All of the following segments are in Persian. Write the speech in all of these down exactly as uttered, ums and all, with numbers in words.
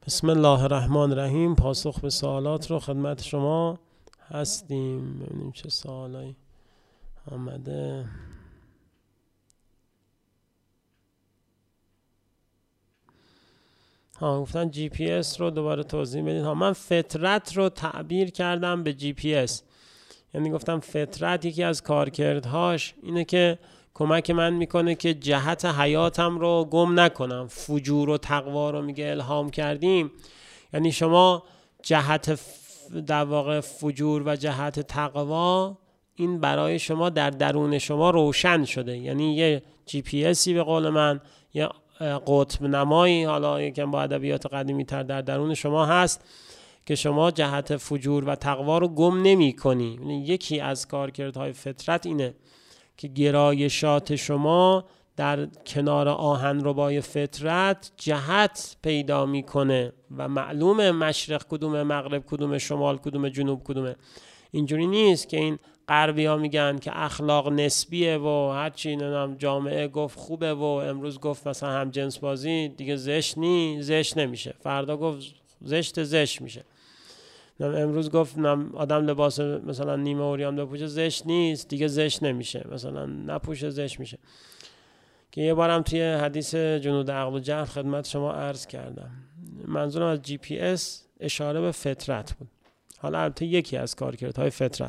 بسم الله الرحمن الرحیم. پاسخ به سوالات رو خدمت شما هستیم. ببینیم چه سوالایی آمده. ها گفتن جی پی اس رو دوباره توضیح بدید. ها من فطرت رو تعبیر کردم به جی پی اس، یعنی گفتم فطرت یکی از کارکردهاش اینه که کمک من میکنه که جهت حیاتم رو گم نکنم. فجور و تقوا رو میگه الهام کردیم، یعنی شما جهت در واقع فجور و جهت تقوا این برای شما در درون شما روشن شده، یعنی یه جی پی اسی به قول من، یه قطب نمایی، حالا یکم با ادبیات قدیمی تر، در درون شما هست که شما جهت فجور و تقوا رو گم نمی کنی. یکی از کارکردهای فطرت اینه که گرایشات شما در کنار آهنربای فطرت جهت پیدا میکنه و معلومه مشرق کدومه، مغرب کدومه، شمال کدومه، جنوب کدومه. اینجوری نیست که این غربی ها میگن که اخلاق نسبیه و هرچی نمیدونم جامعه گفت خوبه و امروز گفت مثلا هم جنس بازی دیگه زشت نی زشت نمیشه، فردا گفت زشت زشت میشه. امروز گفت آدم لباس مثلا نیمه اوریان بپوشه زشت نیست دیگه زشت نمیشه، مثلا نپوشه زشت میشه. که یه بارم توی حدیث جنود عقل و جهل خدمت شما عرض کردم. منظورم از جی پی اس اشاره به فطرت بود. حالا البته یکی از کارکردهای فطرت.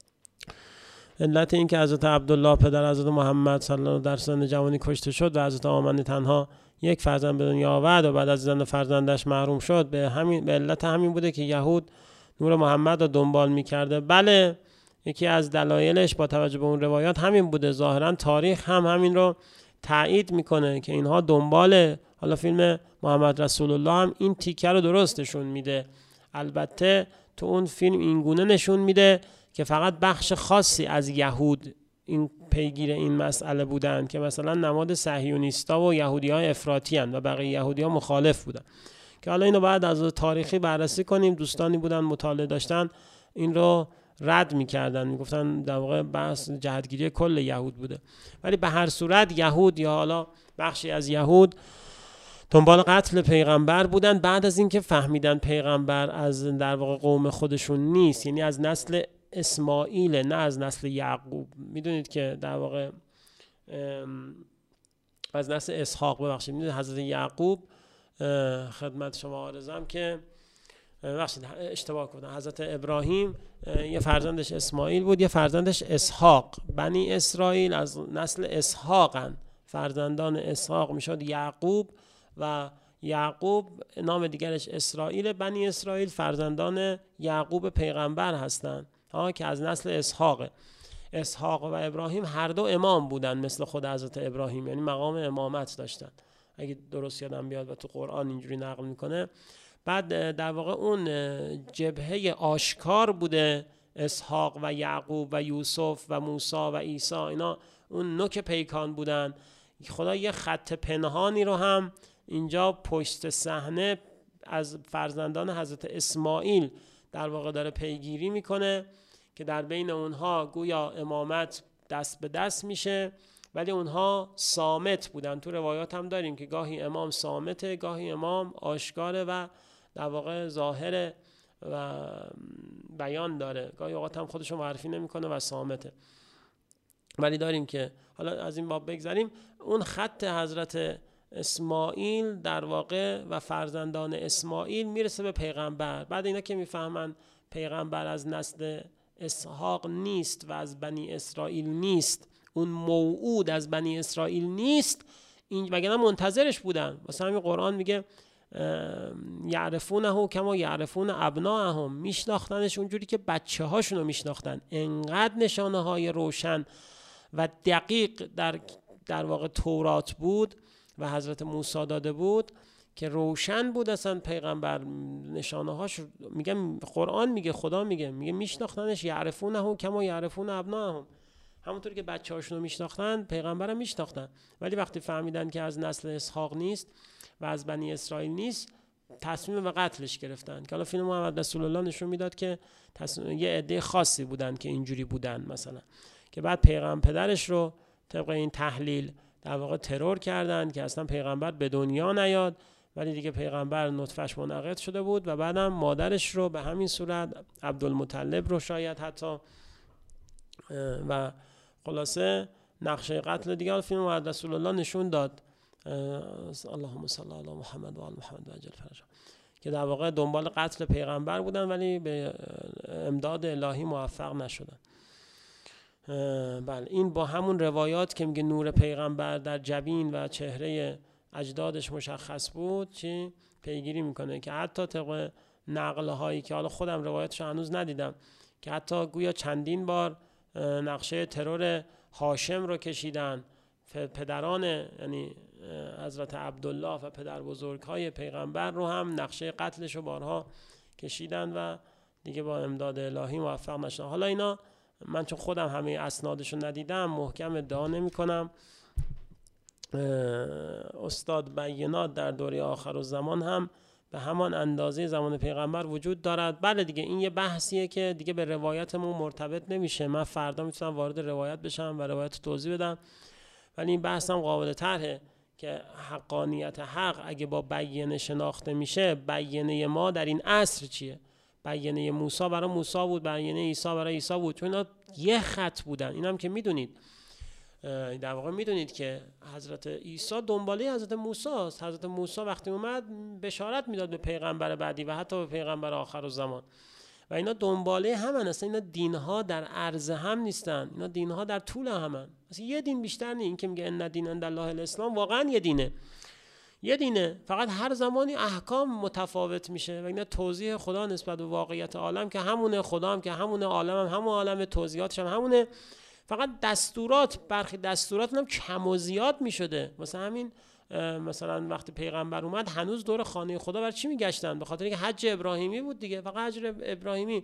علت این که حضرت عبدالله پدر حضرت محمد صلی الله علیه و در سن جوانی کشته شد و حضرت آمنه تنها یک فرزند به دنیا آورد و بعد از دیدن فرزندش محروم شد، به همین به علت همین بوده که یهود نور محمد رو دنبال می‌کرده. بله، یکی از دلایلش با توجه به اون روایات همین بوده. ظاهرا تاریخ هم همین رو تایید میکنه که اینها دنبال، حالا فیلم محمد رسول الله هم این تیکه رو درستشون میده. البته تو اون فیلم اینگونه نشون میده که فقط بخش خاصی از یهود این پیگیر این مسئله بودن که مثلا نماد صهیونیستا و یهودی‌های افراطی هستند و بقیه یهودی‌ها مخالف بودن، که حالا اینو بعد از تاریخی بررسی کنیم. دوستانی بودن مطالعه داشتن این رو رد می‌کردن، میگفتن در واقع بحث جهتگیری کل یهود بوده. ولی به هر صورت یهود یا حالا بخشی از یهود دنبال قتل پیغمبر بودن بعد از اینکه فهمیدن پیغمبر از در واقع قوم خودشون نیست، یعنی از نسل اسماعیل نه از نسل یعقوب. میدونید که در واقع از نسل اسحاق، ببخشید میدونید حضرت یعقوب خدمت شما عرضم که ببخشید اشتباه کردم، حضرت ابراهیم یه فرزندش اسماعیل بود، یه فرزندش اسحاق. بنی اسرائیل از نسل اسحاقن، فرزندان اسحاق میشد یعقوب و یعقوب نام دیگرش اسرائیل. بنی اسرائیل فرزندان یعقوب پیغمبر هستند ها که از نسل اسحاقه. اسحاق و ابراهیم هر دو امام بودن مثل خود حضرت ابراهیم، یعنی مقام امامت داشتن اگه درست یادم بیاد و تو قرآن اینجوری نقل میکنه. بعد در واقع اون جبهه آشکار بوده اسحاق و یعقوب و یوسف و موسی و عیسی، اینا اون نوک پیکان بودن. خدا یه خط پنهانی رو هم اینجا پشت صحنه از فرزندان حضرت اسماعیل در واقع داره پیگیری میکنه که در بین اونها گویا امامت دست به دست میشه، ولی اونها صامت بودن. تو روایات هم داریم که گاهی امام صامته، گاهی امام آشکاره و در واقع ظاهر و بیان داره، گاهی اوقات هم خودشو معرفی نمیکنه و صامته. ولی داریم که حالا از این باب بگذاریم، اون خط حضرت اسماعیل در واقع و فرزندان اسماعیل میرسه به پیغمبر. بعد اینا که میفهمن پیغمبر از نسل اسحاق نیست و از بنی اسرائیل نیست، اون موعود از بنی اسرائیل نیست، این وگرنه منتظرش بودن. واسه همین قرآن میگه یعرفونه کما یعرفون ابناءهم، میشناختنش اونجوری که بچه هاشونو میشناختن. انقدر نشانه های روشن و دقیق در در واقع تورات بود و حضرت موسی داده بود که روشن بود اصلا پیغمبر نشانه هاش. میگم قرآن میگه، خدا میگه میگه میشناختنش یعرفونه کما یعرفون ابناءهم، همونطور که بچه هاشونو میشناختن پیغمبرم میشناختن. ولی وقتی فهمیدن که از نسل اسحاق نیست و از بنی اسرائیل نیست، تصمیم به قتلش گرفتن. که حالا فیلم محمد رسول الله نشون میداد که یه عده خاصی بودن که اینجوری بودن، مثلا که بعد پیغمبر پدرش رو طبق این تحلیل در واقع ترور کردن که اصلا پیغمبر به دنیا نیاد ولی دیگه پیغمبر نطفهش منعقد شده بود و بعدم مادرش رو به همین صورت عبدالمطلب رو شاید حتی و خلاصه نقشه قتل دیگه فیلم محمد رسول الله نشون داد، اللهم صل علی محمد و آل محمد و عجل فرجهم، که در واقع دنبال قتل پیغمبر بودن ولی به امداد الهی موفق نشدن. بله این با همون روایات که میگه نور پیغمبر در جبین و چهره اجدادش مشخص بود چی پیگیری میکنه که حتی طبق نقل هایی که حالا خودم روایتش هنوز ندیدم که حتی گویا چندین بار نقشه ترور هاشم رو کشیدن، پدران یعنی حضرت عبدالله و پدر بزرگ های پیغمبر رو هم نقشه قتلش رو بارها کشیدن و دیگه با امداد الهی موفق نشدن. حالا اینا من چون خودم همه اسنادش رو ندیدم محکم ادعا نمی کنم. استاد بینات در دوره آخر الزمان هم به همان اندازه زمان پیغمبر وجود دارد. بله دیگه این یه بحثیه که دیگه به روایتمون مرتبط نمیشه، من فردا میتونم وارد روایت بشم و روایت توضیح بدم، ولی این بحث هم قابل طرحه که حقانیت حق اگه با بیانه شناخته میشه، بیانه ما در این عصر چیه؟ بیانه موسی برای موسی بود، بیانه عیسی برای عیسی بود، چون اینا یه خط بودن. اینم که میدونید، در واقع میدونید که حضرت عیسی دنباله حضرت موسی است. حضرت موسی وقتی اومد بشارت میداد به پیغمبر بعدی و حتی به پیغمبر آخر الزمان و اینا دنباله همن. اصلا اینا دینها در عرض هم نیستن، اینا دینها در طول همن. اصلا یه دین بیشتر نیست. این که میگه ان دین عند الله الاسلام واقعا یه دینه، یه دینه، فقط هر زمانی احکام متفاوت میشه و اینا توضیح خدا نسبت به واقعیت عالم که همونه، خدا هم که همونه، عالم هم همون عالم، توضیحاتش هم همونه، فقط دستورات برخی دستورات هم کم و زیاد میشده. مثلا همین مثلا وقتی پیغمبر اومد هنوز دور خانه خدا برای چی میگشتن؟ به خاطر اینکه حج ابراهیمی بود دیگه، فقط حج ابراهیمی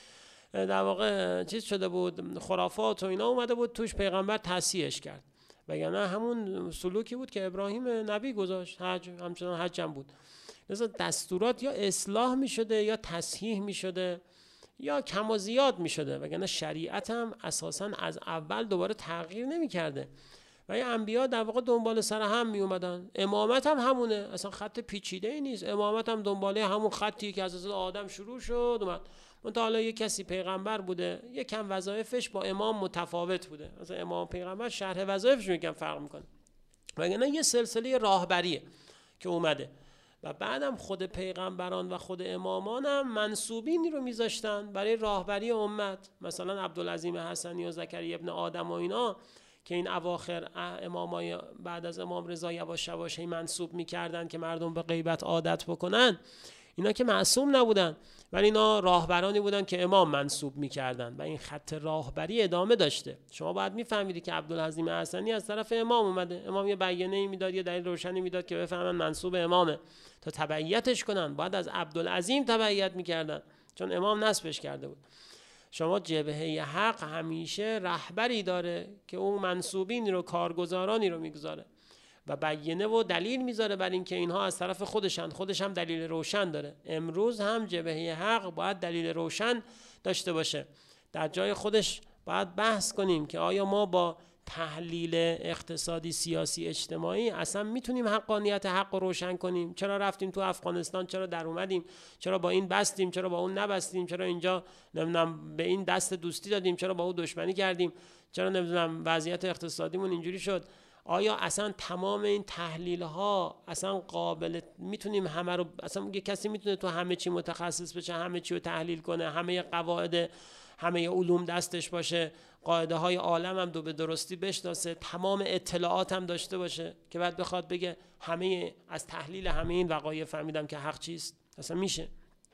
در واقع چیز شده بود، خرافات و اینا اومده بود توش، پیغمبر تصحیحش کرد. وگرنه همون سلوکی بود که ابراهیم نبی گذاشت، حج همچنان حج هم بود. لذا دستورات یا اصلاح میشده یا تصحیح میشده یا کم و زیاد میشده، وگرنه شریعت هم اساساً از اول دوباره تغییر نمیکرده و این انبیا در واقع دنبال سر هم می اومدن. امامت هم همونه، اصلا خط پیچیده ای نیست، امامت هم دنباله همون خطی که از حضرت آدم شروع شد اومد. منتها حالا یک کسی پیغمبر بوده، یک کم وظایفش با امام متفاوت بوده، مثلا امام پیغمبر شرح وظایفش یکم فرق میکنه، وگرنه یه سلسله راهبریه که اومده و بعدم خود پیغمبران و خود امامان هم منسوبینی رو میذاشتن برای راهبری امت. مثلا عبدالعظیم حسنی و زکریا ابن آدم و اینا که این اواخر امامای بعد از امام رضا یواش یواش منسوب میکردن که مردم به غیبت عادت بکنن، اینا که معصوم نبودن ولی اینا راهبرانی بودن که امام منسوب میکردن و این خط راهبری ادامه داشته. شما باید میفهمیدی که عبدالعظیم حسنی از طرف امام اومده، امام یه بیانیه‌ای میداد، یه دلیل روشنی میداد که بفهمن منسوب امامه، تا تبعیتش کنن باید از عبدالعظیم تبعیت میکردن چون امام نسبش کرده بود. شما جبهه حق همیشه رهبری داره که اون منسوبین رو، کارگزارانی رو میگذاره و بیانه و دلیل میذاره بر این که اینها از طرف خودشن، خودش هم دلیل روشن داره. امروز هم جبهه حق باید دلیل روشن داشته باشه، در جای خودش باید بحث کنیم که آیا ما با تحلیل اقتصادی، سیاسی، اجتماعی اصلا میتونیم حقانیت حق رو روشن کنیم؟ چرا رفتیم تو افغانستان، چرا در اومدیم، چرا با این بستیم، چرا با اون نبستیم، چرا اینجا نمیدونم به این دست دوستی دادیم، چرا با اون دشمنی کردیم، چرا نمیدونم وضعیت اقتصادیمون اینجوری شد؟ آیا اصلا تمام این تحلیل ها اصلا قابل میتونیم همه رو، اصلا یه کسی میتونه تو همه چی متخصص بشه، همه چی رو تحلیل کنه، همه قواعد همه علوم دستش باشه، قاعده های عالم هم دو به درستی بشناسه، تمام اطلاعات هم داشته باشه که بعد بخواد بگه همه از تحلیل همه این وقایع فهمیدم که حق چیست؟ اصلا میشه؟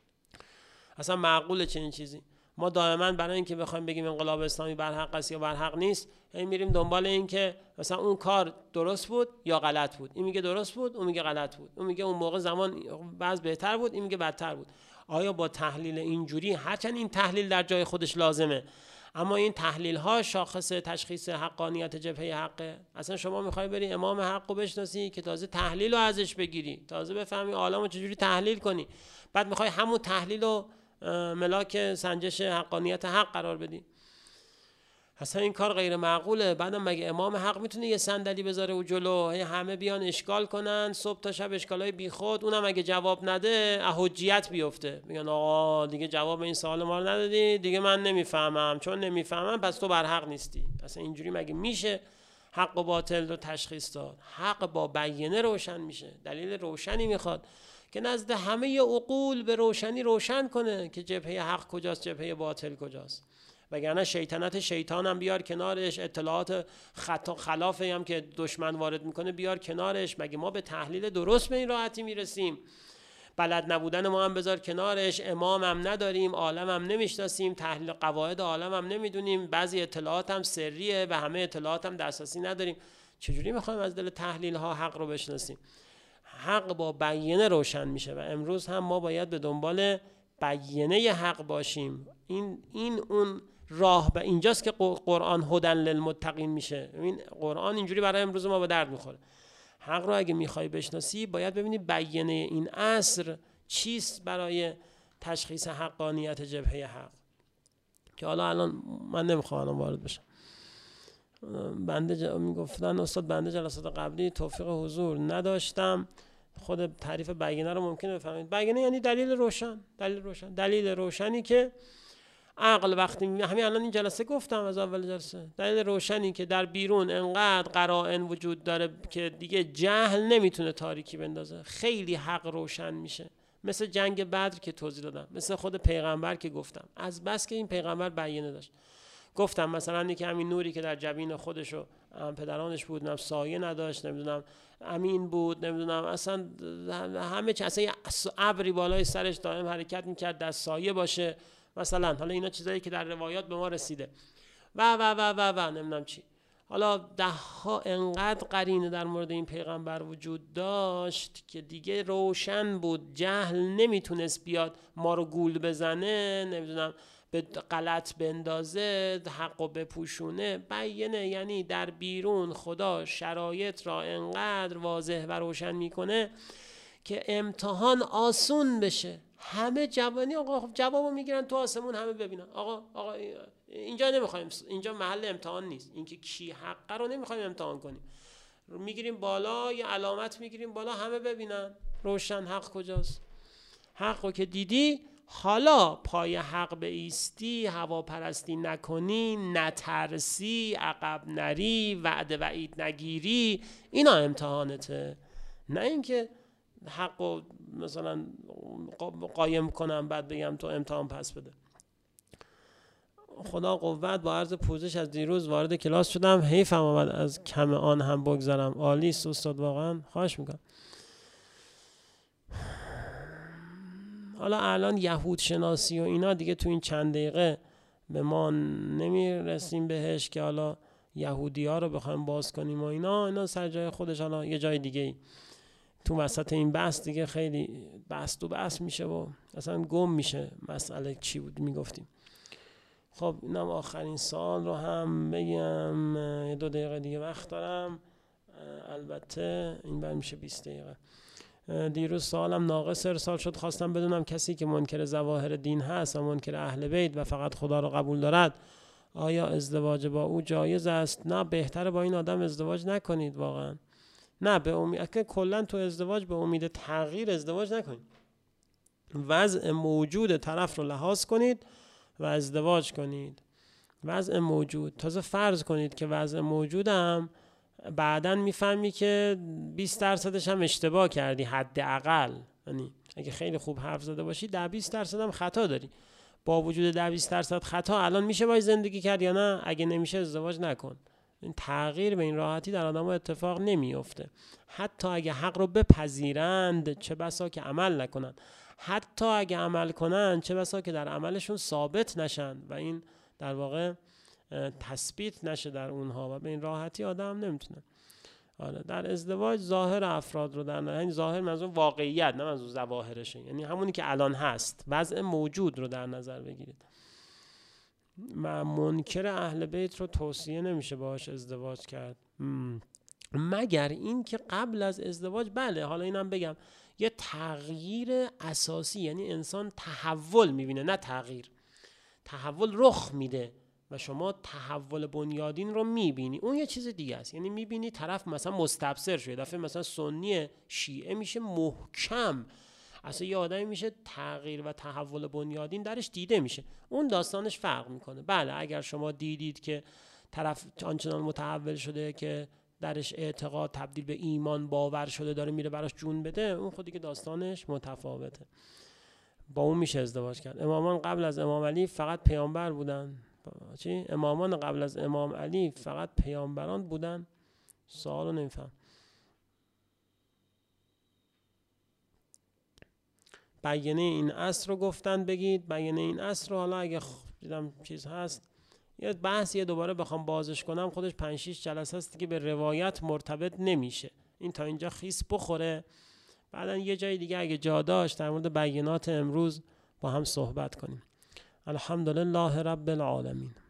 اصلا معقوله چنین چیزی؟ ما دائما برای اینکه بخوایم بگیم انقلاب اسلامی بر حق است یا بر حق نیست، این میریم دنبال این که مثلا اون کار درست بود یا غلط بود، این میگه درست بود، اون میگه غلط بود، اون میگه اون موقع زمان بعض بهتر بود، این میگه بدتر بود. آیا با تحلیل اینجوری، هرچند این تحلیل در جای خودش لازمه، اما این تحلیل ها شاخص تشخیص حقانیت جبهه حقه؟ اصلا شما میخوای بری امام حق رو بشناسی که تازه تحلیل رو ازش بگیری، تازه بفهمی عالم رو چجوری تحلیل کنی، بعد میخوای همون تحلیل رو ملاک سنجش حقانیت حق قرار بدی. اصلا این کار غیر معقوله. بعدم مگه امام حق میتونه یه صندلی بذاره و جلو همه بیان اشکال کنن صبح تا شب اشکالای بیخود، اونم اگه جواب نده حجیت بیفته، میگن آقا دیگه جواب این سوال ما رو ندادی، دیگه من نمیفهمم، چون نمیفهمم پس تو بر حق نیستی. اصلا اینجوری مگه میشه حق و باطل رو تشخیص داد؟ حق با بیانه روشن میشه، دلیل روشنی میخواد که نزد همه عقول به روشنی روشن کنه که جبهه حق کجاست، جبهه باطل کجاست. وگرنه شیطنت شیطان هم بیار کنارش، اطلاعات خطا خلافی هم که دشمن وارد میکنه بیار کنارش. مگه ما به تحلیل درست به این راحتی میرسیم؟ بلد نبودن ما هم بذار کنارش، امام هم نداریم، عالم هم نمیشناسیم، تحلیل قواعد عالم هم نمیدونیم، بعضی اطلاعات هم سریه و همه اطلاعات هم دسترسی نداریم. چجوری میخوایم از دل تحلیل ها حق رو بشناسیم؟ حق با بیانه روشن میشه و امروز هم ما باید به دنبال بیانه حق باشیم. این این اون راه به اینجاست که قرآن هدن للمتقین میشه. این قرآن اینجوری برای امروز ما به درد میخوره. حق رو اگه میخوای بشناسی باید ببینی بیانه این عصر چیست برای تشخیص حقانیت جبهه حق، که حالا الان من نمیخوام الان وارد بشم. بنده ج... میگفتن استاد بنده جلسات قبلی توفیق حضور نداشتم، خود تعریف بیانه رو ممکنه بفهمید. بیانه یعنی دلیل روشن، دلیل روشن، دلیل روشنی که عقل وقتی همین الان این جلسه گفتم از اول جلسه، دلیل روشنی که در بیرون انقدر قرائن وجود داره که دیگه جهل نمیتونه تاریکی بندازه، خیلی حق روشن میشه. مثل جنگ بدر که توضیح دادم، مثل خود پیغمبر که گفتم، از بس که این پیغمبر بیانه داشت. گفتم مثلا اینکه همین نوری که در جبین خودش و پدرانش بود، نم سایه نداشت، نمیدونم امین بود، نمیدونم اصلا همه چی، اصلا ابری بالای سرش دائم حرکت میکرد در سایه باشه مثلا. حالا اینا چیزایی که در روایات به ما رسیده و و و و و نمیدونم چی. حالا ده ها انقدر قرینه در مورد این پیغمبر وجود داشت که دیگه روشن بود، جهل نمیتونست بیاد ما رو گول بزنه، نمیدونم به غلط بندازه، حقو بپوشونه. بیانه یعنی در بیرون خدا شرایط را انقدر واضح و روشن میکنه که امتحان آسون بشه. همه جوانی آقا جوابو میگیرن تو آسمون همه ببینن. آقا آقا اینجا نمیخوایم، اینجا محل امتحان نیست، اینکه کی حق رو نمیخوایم امتحان کنیم، میگیریم بالا یه علامت میگیریم بالا همه ببینن روشن حق کجاست. حقو که دیدی حالا پای حق بایستی، هواپرستی نکنی، نترسی، عقب نری، وعده وعید نگیری، اینا امتحانته. نه اینکه حقو مثلا قایم کنم بعد بگم تو امتحان پس بده. خدا قوت. با عرض پوزش از دیروز وارد کلاس شدم، حیفم آمد از کم آن هم بگذارم. عالی است استاد، واقعا خواهش میکنم. حالا الان یهود شناسی و اینا دیگه تو این چند دقیقه به ما نمیرسیم بهش که حالا یهودی ها رو بخوایم باز کنیم و اینا اینا سر جای خودش، حالا یه جای دیگه ای. تو وسط این بحث دیگه خیلی بحث تو بحث میشه و اصلا گم میشه مسئله چی بود میگفتیم. خب اینم آخرین سال رو هم بگم، یه دو دقیقه دیگه وقت دارم، البته این بعد میشه بیست دقیقه. دیروز سوالم ناقص ارسال شد، خواستم بدونم کسی که منکر ظواهر دین هست و منکر اهل بیت و فقط خدا رو قبول دارد آیا ازدواج با او جایز است؟ نه، بهتره با این آدم ازدواج نکنید واقعا. نه به امید که کلا تو ازدواج به امید تغییر ازدواج نکنید. وضع موجود طرف رو لحاظ کنید و ازدواج کنید. وضع موجود، تازه فرض کنید که وضع موجودم بعدن میفهمی که بیست درصدش هم اشتباه کردی حداقل، یعنی اگه خیلی خوب حرف زده باشی ده بیست درصد هم خطا داری. با وجود ده بیست درصد خطا الان میشه باید زندگی کرد یا نه؟ اگه نمیشه ازدواج نکن. این تغییر به این راحتی در آدم‌ها اتفاق نمیفته. حتی اگه حق رو بپذیرند چه بسا که عمل نکنن، حتی اگه عمل کنن چه بسا که در عملشون ثابت نشن و این در واقع تثبیت نشه در اونها و به این راحتی آدم نمیتونه. آره در ازدواج ظاهر افراد رو در نظر، یعنی ظاهر منظور واقعیت نه منظور ظواهرشه، یعنی همونی که الان هست، وضع موجود رو در نظر بگیرید. و منکر اهل بیت رو توصیه نمیشه باهاش ازدواج کرد، مگر این که قبل از ازدواج بله. حالا اینم بگم یه تغییر اساسی، یعنی انسان تحول میبینه نه تغییر، تحول رخ میده و شما تحول بنیادین رو میبینی. اون یه چیز دیگه است، یعنی میبینی طرف مثلا مستبصر شده، دفعه مثلا سنی شیعه میشه محکم، اصلا یه آدمی میشه تغییر و تحول بنیادین درش دیده میشه. اون داستانش فرق میکنه. بله اگر شما دیدید که طرف آنچنان متحول شده که درش اعتقاد تبدیل به ایمان باور شده، داره میره براش جون بده، اون خودی که داستانش متفاوته، با اون میشه ازدواج کرد. امامان قبل از امام علی فقط پیامبر بودن؟ چی؟ امامان قبل از امام علی فقط پیامبران بودن؟ سوالو نمیفهم. بیانه این عصر رو گفتن بگید، بیانه این عصر رو حالا اگه دیدم چیز هست یه بحث یه دوباره بخوام بازش کنم خودش پنج شش جلسه است که به روایت مرتبط نمیشه. این تا اینجا خیس بخوره، بعدن یه جای دیگه اگه جا داشت در مورد بیانات امروز با هم صحبت کنیم. الحمدلله رب العالمین.